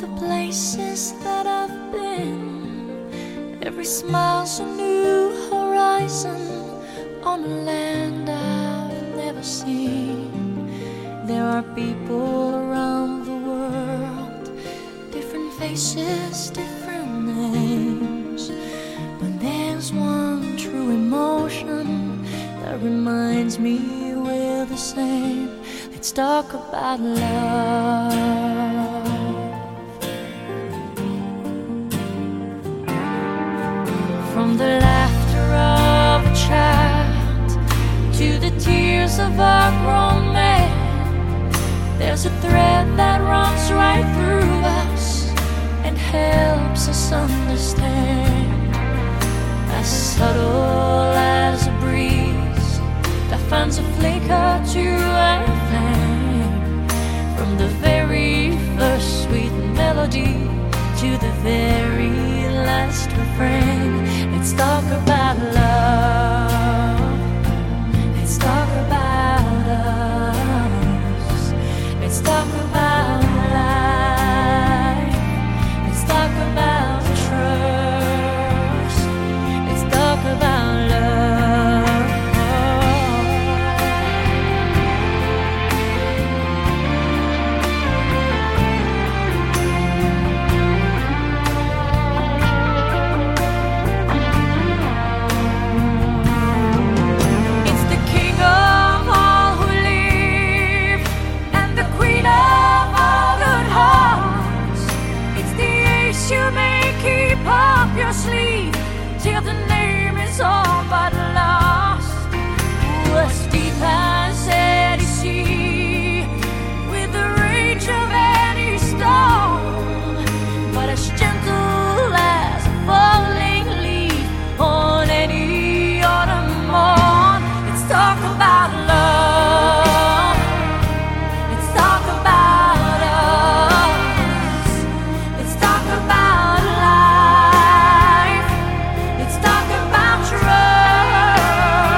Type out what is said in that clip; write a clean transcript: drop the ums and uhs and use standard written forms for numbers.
the places that I've been, every smile's a new horizon on a land I've never seen. There are people around the world, different faces, different names, but there's one true emotion that reminds me we're the same. Let's talk about love. From the laughter of a child to the tears of a grown man, there's a thread that runs right through us and helps us understand. As subtle as a breeze that finds a flicker to a flame, from the very first sweet melody to the very last refrain. Let's talk about love. Let's talk about us. Let's talk about life. Let's talk about trust. Let's talk about love. It's the king of all who live and the queen of all good hearts. It's the ace you may keep up your sleeve till the name is on but